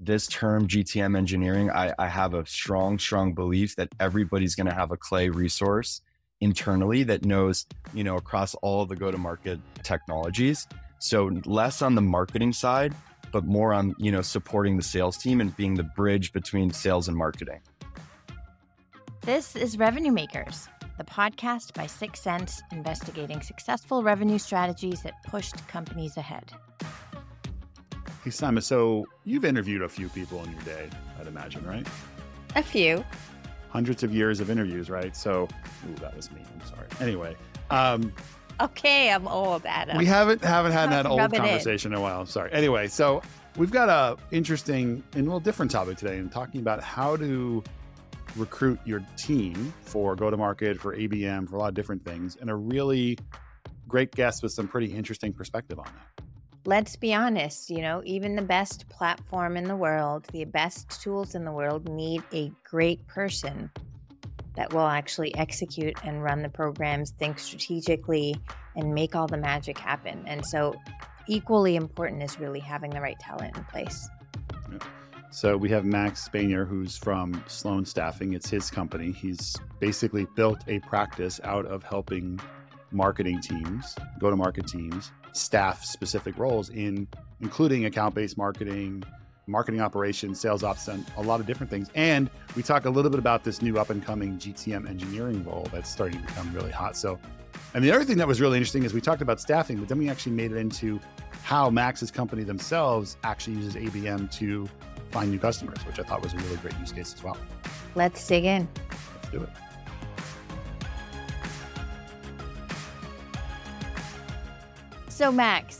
this term GTM engineering, I have a strong belief that everybody's going to have a Clay resource internally that knows, across all of the go-to-market technologies. So less on the marketing side, but more on, supporting the sales team and being the bridge between sales and marketing. This is Revenue Makers, the podcast by 6th Sense, investigating successful revenue strategies that pushed companies ahead. Hey, Simon, so you've interviewed a few people in your day, I'd imagine, right? A few. Hundreds of years of interviews, right? So, that was me. I'm sorry. Anyway. Okay, I'm old, Adam. We haven't had that old conversation in a while. I'm sorry. Anyway, so we've got a interesting and a little different topic today and talking about how to recruit your team for go-to-market, for ABM, for a lot of different things, and a really great guest with some pretty interesting perspective on that. Let's be honest, even the best platform in the world, the best tools in the world need a great person that will actually execute and run the programs, think strategically, and make all the magic happen. And so equally important is really having the right talent in place. Yeah. So we have Max Spanier, who's from Sloan Staffing. It's his company. He's basically built a practice out of helping marketing teams, go-to-market teams, staff specific roles including account-based marketing, marketing operations, sales ops, and a lot of different things. And we talk a little bit about this new up-and-coming GTM engineering role that's starting to become really hot. So, and the other thing that was really interesting is we talked about staffing, but then we actually made it into how Max's company themselves actually uses ABM to find new customers, which I thought was a really great use case as well. Let's dig in. Let's do it. So Max,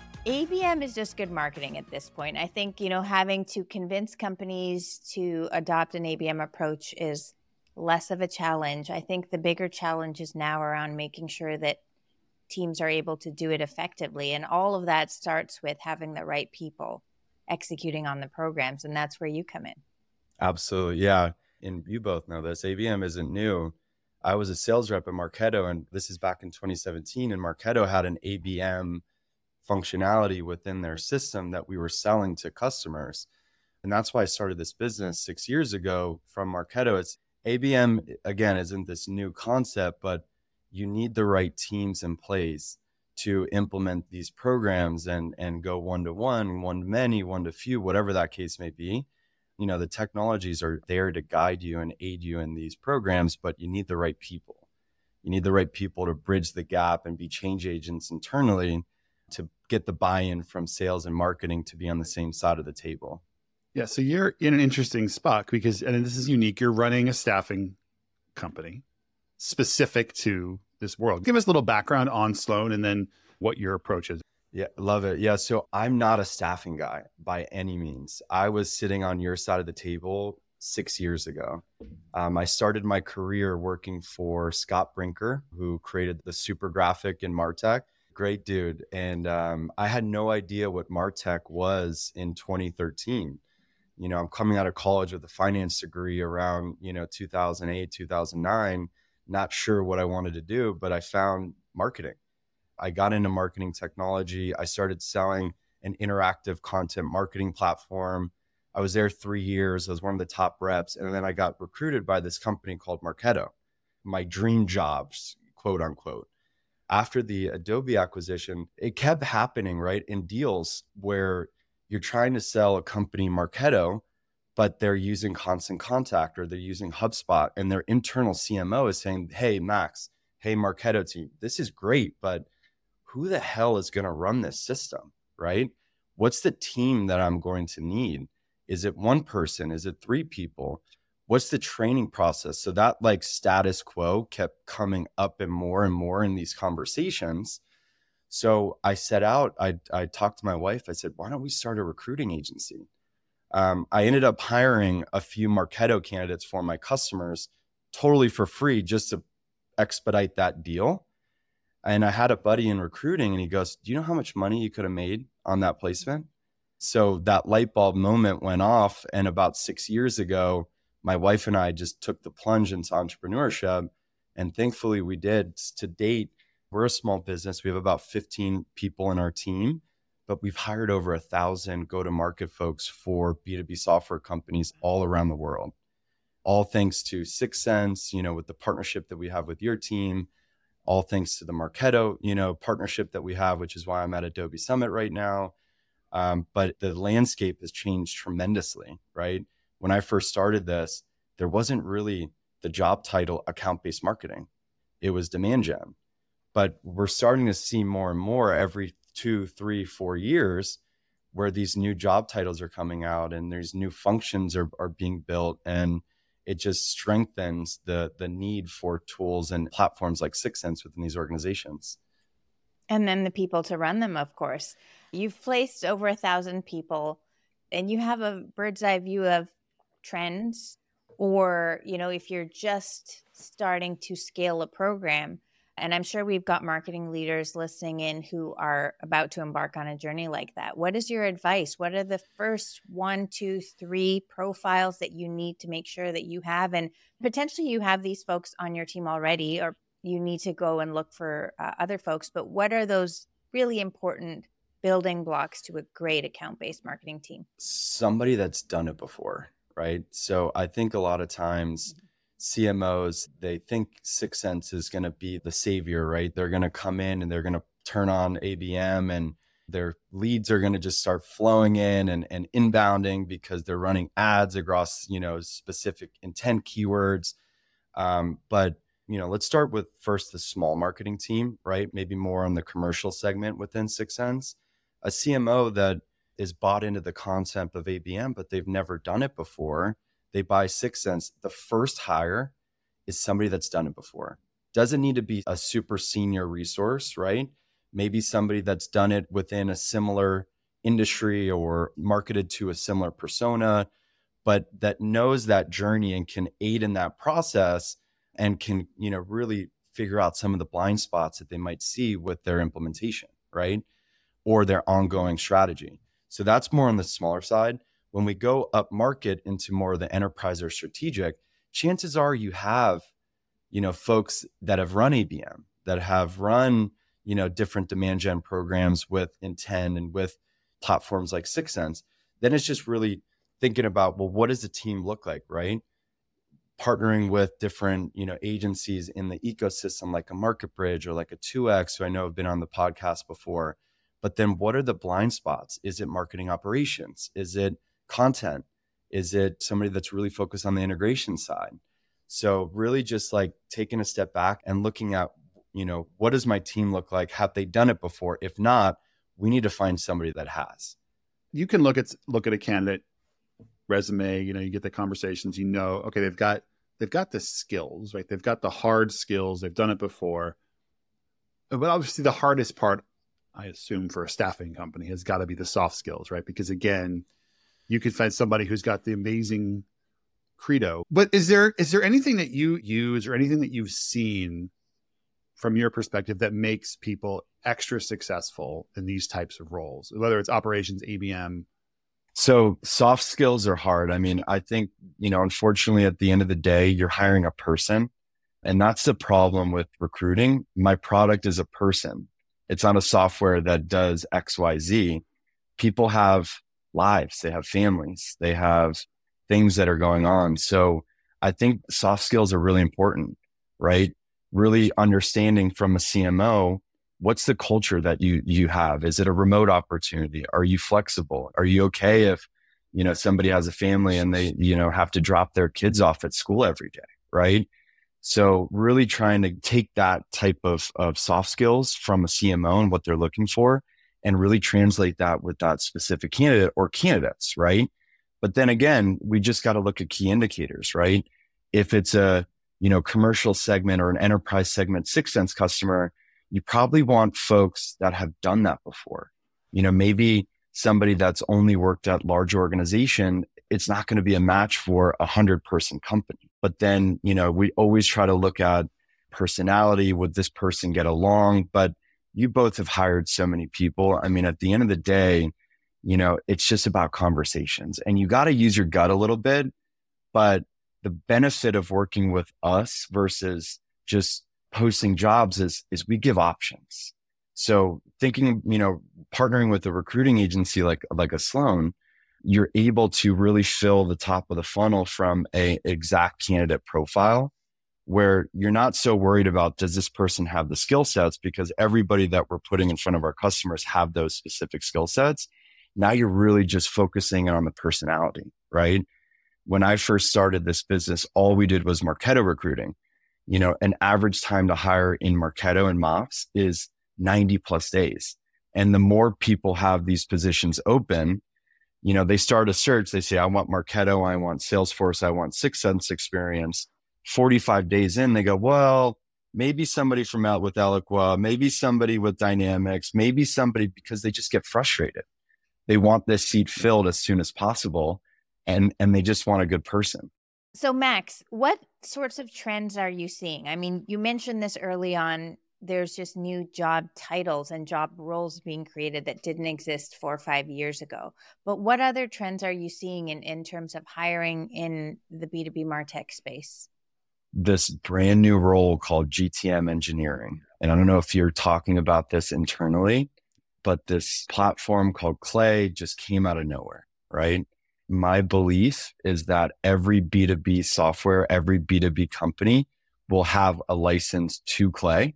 ABM is just good marketing at this point. I think, having to convince companies to adopt an ABM approach is less of a challenge. I think the bigger challenge is now around making sure that teams are able to do it effectively. And all of that starts with having the right people executing on the programs. And that's where you come in. Absolutely. Yeah. And you both know this. ABM isn't new. I was a sales rep at Marketo, and this is back in 2017. And Marketo had an ABM functionality within their system that we were selling to customers. And that's why I started this business 6 years ago from Marketo. It's ABM, again, isn't this new concept, but you need the right teams in place to implement these programs and go one-to-one, one-to-many, one-to-few, whatever that case may be. The technologies are there to guide you and aid you in these programs, but you need the right people. You need the right people to bridge the gap and be change agents internally to get the buy-in from sales and marketing to be on the same side of the table. Yeah, so you're in an interesting spot because, and this is unique, you're running a staffing company specific to this world. Give us a little background on Sloan and then what your approach is. Yeah, love it. Yeah, so I'm not a staffing guy by any means. I was sitting on your side of the table 6 years ago. I started my career working for Scott Brinker, who created the super graphic in MarTech. Great dude. And I had no idea what MarTech was in 2013. I'm coming out of college with a finance degree around, 2008, 2009, not sure what I wanted to do, but I found marketing. I got into marketing technology. I started selling an interactive content marketing platform. I was there 3 years. I was one of the top reps. And then I got recruited by this company called Marketo, my dream jobs, quote unquote. After the Adobe acquisition, it kept happening, right? In deals where you're trying to sell a company Marketo, but they're using Constant Contact or they're using HubSpot, and their internal CMO is saying, hey, Max, hey, Marketo team, this is great, but who the hell is going to run this system, right? What's the team that I'm going to need? Is it one person? Is it 3 people? What's the training process? So that status quo kept coming up and more in these conversations. So I set out, I talked to my wife. I said, why don't we start a recruiting agency? I ended up hiring a few Marketo candidates for my customers totally for free just to expedite that deal. And I had a buddy in recruiting and he goes, do you know how much money you could have made on that placement? So that light bulb moment went off. And about 6 years ago, my wife and I just took the plunge into entrepreneurship. And thankfully we did. To date, we're a small business. We have about 15 people in our team, but we've hired over 1,000 go-to-market folks for B2B software companies all around the world. All thanks to 6sense, with the partnership that we have with your team, all thanks to the Marketo, partnership that we have, which is why I'm at Adobe Summit right now. But the landscape has changed tremendously, right? When I first started this, there wasn't really the job title account-based marketing. It was demand gen. But we're starting to see more and more every 2, 3, 4 years where these new job titles are coming out and there's new functions are being built. And it just strengthens the need for tools and platforms like 6sense within these organizations. And then the people to run them, of course. You've placed over 1,000 people and you have a bird's eye view of trends, or, if you're just starting to scale a program. And I'm sure we've got marketing leaders listening in who are about to embark on a journey like that. What is your advice? What are the first 1, 2, 3 profiles that you need to make sure that you have? And potentially you have these folks on your team already, or you need to go and look for other folks. But what are those really important building blocks to a great account-based marketing team? Somebody that's done it before, right? So I think a lot of times CMOs, they think 6sense is going to be the savior, right? They're going to come in and they're going to turn on ABM and their leads are going to just start flowing in and inbounding because they're running ads across, specific intent keywords. But let's start with first the small marketing team, right? Maybe more on the commercial segment within 6sense. A CMO that is bought into the concept of ABM, but they've never done it before. They buy 6sense. The first hire is somebody that's done it before. Doesn't need to be a super senior resource, right? Maybe somebody that's done it within a similar industry or marketed to a similar persona, but that knows that journey and can aid in that process and can, really figure out some of the blind spots that they might see with their implementation, right? Or their ongoing strategy. So that's more on the smaller side. When we go up market into more of the enterprise or strategic, chances are you have, folks that have run ABM, that have run, different demand gen programs with intent and with platforms like 6sense. Then it's just really thinking about, well, what does the team look like, right? Partnering with different, agencies in the ecosystem, like a MarketBridge or like a 2X, who I know have been on the podcast before. But then what are the blind spots? Is it marketing operations? Is it content? Is it somebody that's really focused on the integration side? So really just like taking a step back and looking at, what does my team look like? Have they done it before? If not, we need to find somebody that has. You can look at a candidate resume, you get the conversations, okay, they've got the skills, right? They've got the hard skills. They've done it before. But obviously the hardest part, I assume, for a staffing company has got to be the soft skills, right? Because again, you could find somebody who's got the amazing credo. But is there anything that you use or anything that you've seen from your perspective that makes people extra successful in these types of roles, whether it's operations, ABM? So soft skills are hard. I mean, I think, unfortunately, at the end of the day, you're hiring a person. And that's the problem with recruiting. My product is a person. It's not a software that does X, Y, Z. People have lives. They have families. They have things that are going on. So I think soft skills are really important, right? Really understanding from a CMO, what's the culture that you have? Is it a remote opportunity? Are you flexible? Are you okay if, somebody has a family and they, have to drop their kids off at school every day, right? So really trying to take that type of soft skills from a CMO and what they're looking for and really translate that with that specific candidate or candidates, right? But then again, we just got to look at key indicators, right? If it's a, commercial segment or an enterprise segment 6sense customer, you probably want folks that have done that before. Maybe somebody that's only worked at large organization, it's not going to be a match for 100-person company. But then, we always try to look at personality. Would this person get along? But you both have hired so many people. I mean, at the end of the day, it's just about conversations and you got to use your gut a little bit. But the benefit of working with us versus just posting jobs is we give options. So thinking, partnering with a recruiting agency like a Sloan, you're able to really fill the top of the funnel from a exact candidate profile where you're not so worried about, does this person have the skill sets? Because everybody that we're putting in front of our customers have those specific skill sets. Now you're really just focusing on the personality, right? When I first started this business, all we did was Marketo recruiting. An average time to hire in Marketo and Mops is 90 plus days. And the more people have these positions open, they start a search. They say, I want Marketo, I want Salesforce, I want 6 Sense experience. 45 days in, they go, well, maybe somebody from out with Eloqua, maybe somebody with Dynamics, maybe somebody, because they just get frustrated. They want this seat filled as soon as possible. And they just want a good person. So Max, what sorts of trends are you seeing? I mean, you mentioned this early on. There's just new job titles and job roles being created that didn't exist 4 or 5 years ago. But what other trends are you seeing in terms of hiring in the B2B MarTech space? This brand new role called GTM engineering. And I don't know if you're talking about this internally, but this platform called Clay just came out of nowhere, right? My belief is that every B2B software, every B2B company will have a license to Clay,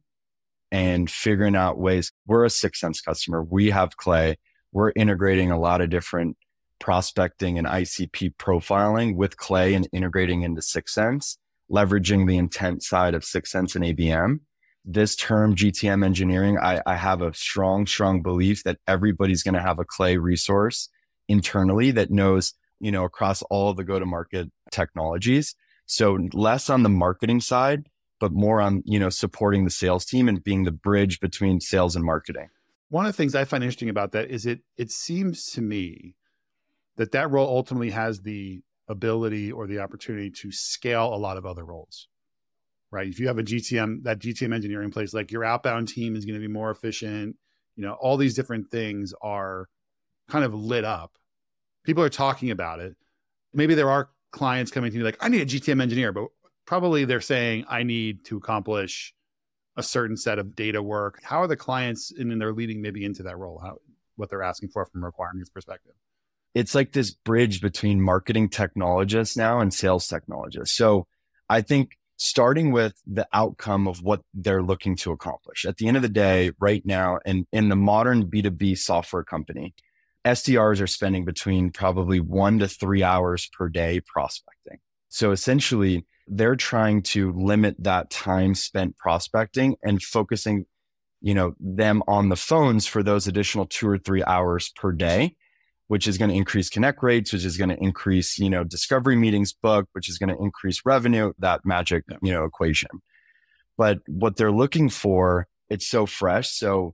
and figuring out ways. We're a 6 Sense customer. We have Clay. We're integrating a lot of different prospecting and ICP profiling with Clay and integrating into 6 Sense, leveraging the intent side of 6 Sense and ABM. This term GTM engineering, I have a strong belief that everybody's going to have a Clay resource internally that knows, across all the go-to-market technologies. So less on the marketing side, but more on, supporting the sales team and being the bridge between sales and marketing. One of the things I find interesting about that is it seems to me that role ultimately has the ability or the opportunity to scale a lot of other roles, right? If you have that GTM engineering place, like your outbound team is going to be more efficient. All these different things are kind of lit up. People are talking about it. Maybe there are clients coming to me like, I need a GTM engineer, but probably they're saying I need to accomplish a certain set of data work. How are the clients and then they're leading maybe into that role? What they're asking for from a requirements perspective? It's like this bridge between marketing technologists now and sales technologists. So I think starting with the outcome of what they're looking to accomplish. At the end of the day, right now, and in the modern B2B software company, SDRs are spending between probably 1 to 3 hours per day prospecting. So essentially, they're trying to limit that time spent prospecting and focusing, them on the phones for those additional 2 or 3 hours per day, which is going to increase connect rates, which is going to increase, discovery meetings booked, which is going to increase revenue, that magic, equation. But what they're looking for, it's so fresh. So,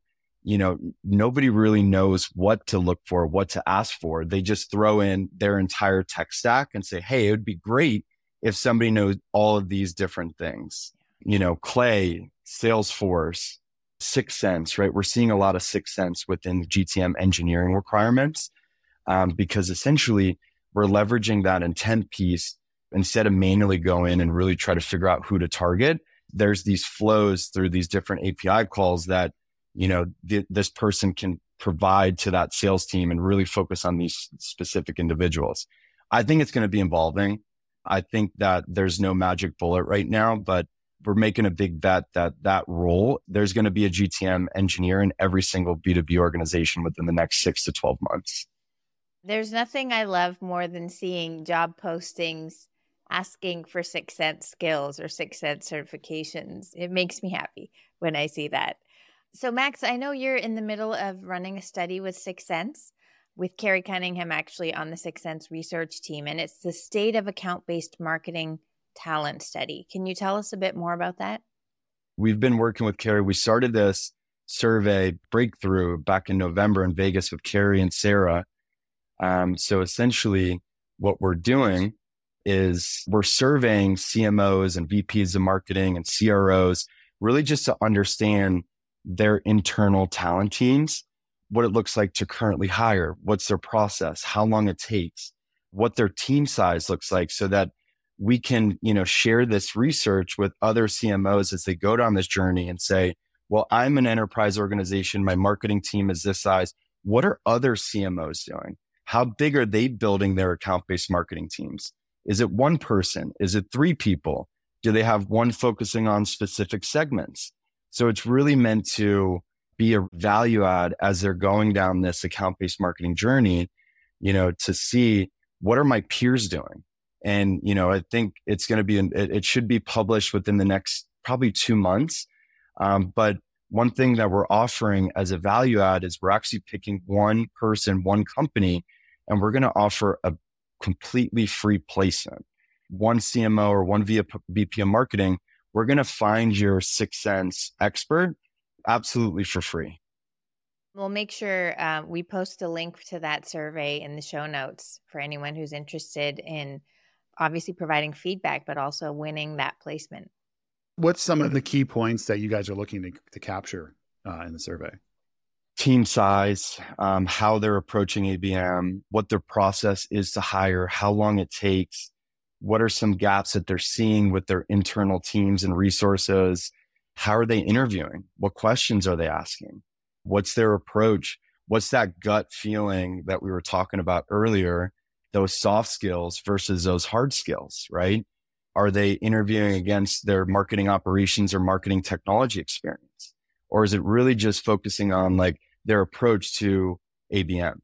nobody really knows what to look for, what to ask for. They just throw in their entire tech stack and say, hey, it would be great if somebody knows all of these different things, Clay, Salesforce, 6 Sense, right? We're seeing a lot of 6 Sense within the GTM engineering requirements because essentially we're leveraging that intent piece instead of manually go in and really try to figure out who to target. There's these flows through these different API calls that, this person can provide to that sales team and really focus on these specific individuals. I think it's going to be evolving. I think that there's no magic bullet right now, but we're making a big bet that role, there's going to be a GTM engineer in every single B2B organization within the next 6 to 12 months. There's nothing I love more than seeing job postings asking for 6 Sense skills or 6 Sense certifications. It makes me happy when I see that. So Max, I know you're in the middle of running a study with 6 Sense, with Carrie Cunningham actually on the 6 Sense research team, and it's the State of Account-Based Marketing Talent Study. Can you tell us a bit more about that? We've been working with Carrie. We started this survey breakthrough back in November in Vegas with Carrie and Sarah. So essentially what we're doing is we're surveying CMOs and VPs of marketing and CROs, really just to understand their internal talent teams, what it looks like to currently hire, what's their process, how long it takes, what their team size looks like, so that we can, share this research with other CMOs as they go down this journey and say, well, I'm an enterprise organization. My marketing team is this size. What are other CMOs doing? How big are they building their account-based marketing teams? Is it one person? Is it three people? Do they have one focusing on specific segments? So it's really meant to be a value add as they're going down this account-based marketing journey, to see what are my peers doing? And, I think it's going to be, it should be published within the next probably 2 months. But one thing that we're offering as a value add is we're actually picking one person, one company, and we're going to offer a completely free placement. One CMO or one VP of marketing, we're going to find your 6th Sense expert absolutely for free. We'll make sure we post a link to that survey in the show notes for anyone who's interested in obviously providing feedback, but also winning that placement. What's some of the key points that you guys are looking to capture in the survey? Team size, how they're approaching ABM, what their process is to hire, how long it takes, what are some gaps that they're seeing with their internal teams and resources, how are they interviewing, what questions are they asking, what's their approach, what's that gut feeling that we were talking about earlier, those soft skills versus those hard skills, right? Are they interviewing against their marketing operations or marketing technology experience? Or is it really just focusing on like their approach to ABM?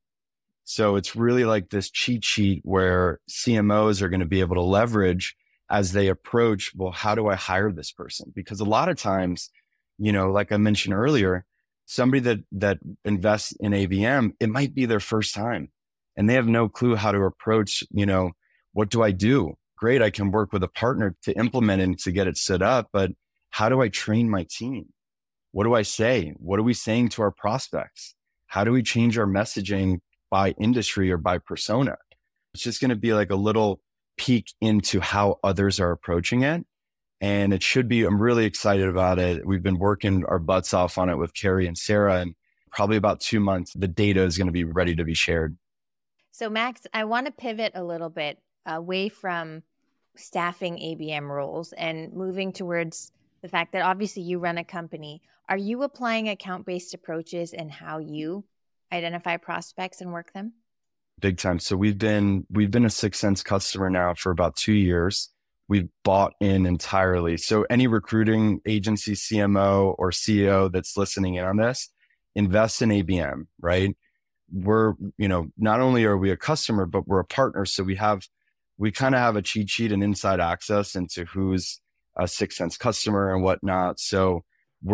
So it's really like this cheat sheet where CMOs are going to be able to leverage as they approach, well, how do I hire this person? Because a lot of times, like I mentioned earlier, somebody that invests in ABM, it might be their first time and they have no clue how to approach, what do I do? Great, I can work with a partner to implement it and to get it set up, but how do I train my team? What do I say? What are we saying to our prospects? How do we change our messaging by industry or by persona? It's just going to be like a little peek into how others are approaching it. And it should be, I'm really excited about it. We've been working our butts off on it with Carrie and Sarah, and probably about 2 months, the data is going to be ready to be shared. So Max, I want to pivot a little bit away from staffing ABM roles and moving towards the fact that obviously you run a company. Are you applying account-based approaches in how you identify prospects and work them? Big time. So we've been a 6th Sense customer now for about 2 years. We've bought in entirely. So any recruiting agency, CMO or CEO that's listening in on this, invest in ABM, right? We're, not only are we a customer, but we're a partner. So we kind of have a cheat sheet and inside access into who's a 6th Sense customer and whatnot. So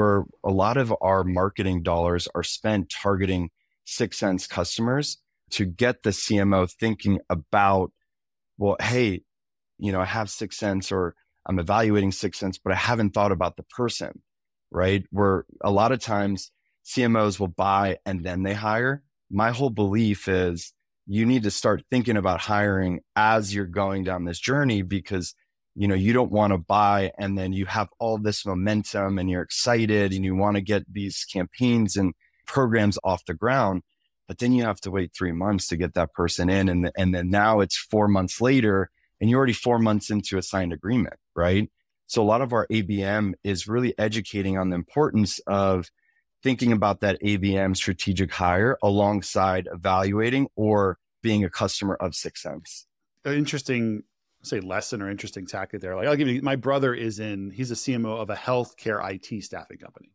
a lot of our marketing dollars are spent targeting 6th Sense customers to get the CMO thinking about, well, hey, I have 6th Sense or I'm evaluating 6th Sense, but I haven't thought about the person, right? Where a lot of times CMOs will buy and then they hire. My whole belief is you need to start thinking about hiring as you're going down this journey, because you don't want to buy and then you have all this momentum and you're excited and you want to get these campaigns and programs off the ground, but then you have to wait 3 months to get that person in. And then now it's 4 months later and you're already 4 months into a signed agreement, right? So a lot of our ABM is really educating on the importance of thinking about that ABM strategic hire alongside evaluating or being a customer of 6th Sense. Interesting, say lesson or interesting tactic there. Like I'll give you, my brother he's a CMO of a healthcare IT staffing company.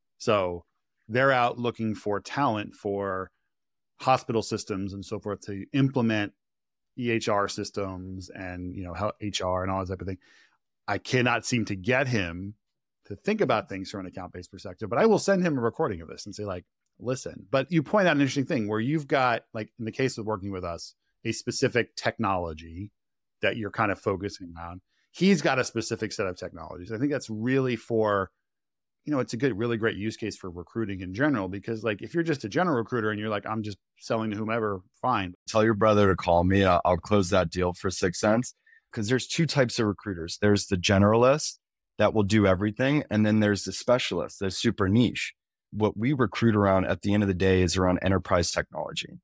So they're out looking for talent for hospital systems and so forth to implement EHR systems and, how HR and all that type of thing. I cannot seem to get him to think about things from an account-based perspective, but I will send him a recording of this and say like, listen, but you point out an interesting thing where you've got, like in the case of working with us, a specific technology that you're kind of focusing on. He's got a specific set of technologies. I think that's really for, it's a really great use case for recruiting in general, because like, if you're just a general recruiter and you're like, I'm just selling to whomever, fine. Tell your brother to call me. I'll close that deal for 6th Sense, because there's 2 types of recruiters. There's the generalist that will do everything. And then there's the specialist that's super niche. What we recruit around at the end of the day is around enterprise technology.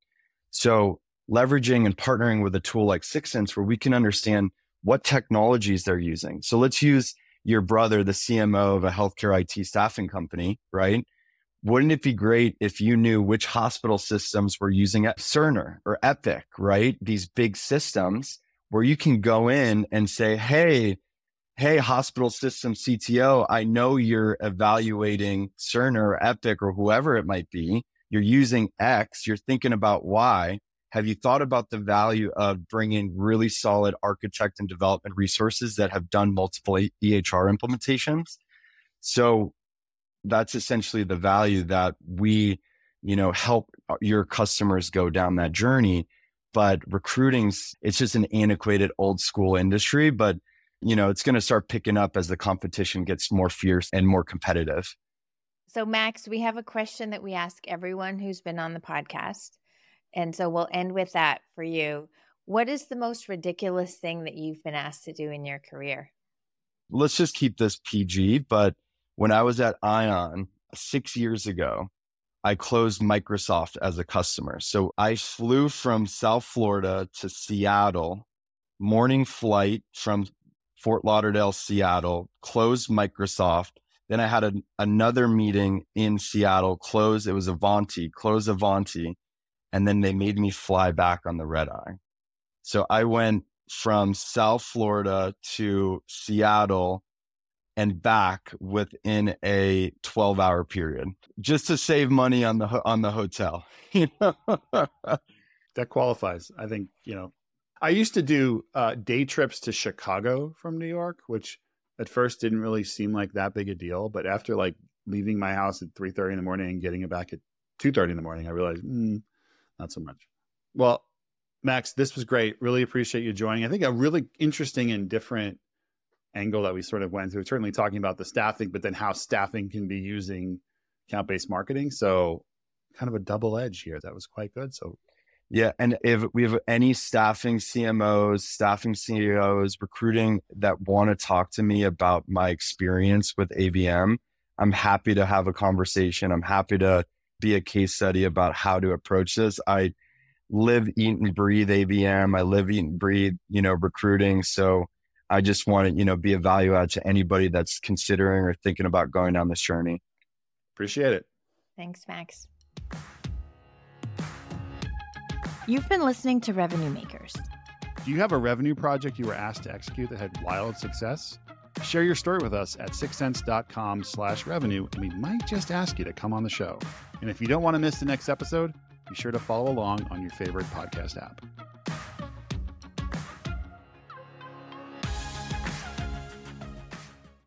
So leveraging and partnering with a tool like 6th Sense where we can understand what technologies they're using. So let's use your brother, the CMO of a healthcare IT staffing company, right? Wouldn't it be great if you knew which hospital systems were using Cerner or Epic, right? These big systems where you can go in and say, hey, hospital system CTO, I know you're evaluating Cerner or Epic or whoever it might be. You're using X, you're thinking about Y. Have you thought about the value of bringing really solid architect and development resources that have done multiple EHR implementations? So that's essentially the value that we, help your customers go down that journey. But recruiting's, it's just an antiquated old school industry, but it's going to start picking up as the competition gets more fierce and more competitive. So Max, we have a question that we ask everyone who's been on the podcast. And so we'll end with that for you. What is the most ridiculous thing that you've been asked to do in your career? Let's just keep this PG. But when I was at ION 6 years ago, I closed Microsoft as a customer. So I flew from South Florida to Seattle, morning flight from Fort Lauderdale, Seattle, closed Microsoft. Then I had another meeting in Seattle, close. It was Avanti, close Avanti. And then they made me fly back on the red eye. So I went from South Florida to Seattle and back within a 12-hour period, just to save money on the hotel. That qualifies. I think, I used to do day trips to Chicago from New York, which at first didn't really seem like that big a deal. But after like leaving my house at 3:30 in the morning and getting it back at 2:30 in the morning, I realized, not so much. Well, Max, this was great. Really appreciate you joining. I think a really interesting and different angle that we sort of went through, certainly talking about the staffing, but then how staffing can be using account-based marketing. So kind of a double edge here. That was quite good. So yeah. And if we have any staffing CMOs, staffing CEOs, recruiting that want to talk to me about my experience with ABM, I'm happy to have a conversation. I'm happy to be a case study about how to approach this. I live, eat, and breathe ABM. I live, eat, and breathe, recruiting. So I just want to, be a value add to anybody that's considering or thinking about going down this journey. Appreciate it. Thanks, Max. You've been listening to Revenue Makers. Do you have a revenue project you were asked to execute that had wild success? Share your story with us at sixthsense.com/revenue, and we might just ask you to come on the show. And if you don't want to miss the next episode, be sure to follow along on your favorite podcast app.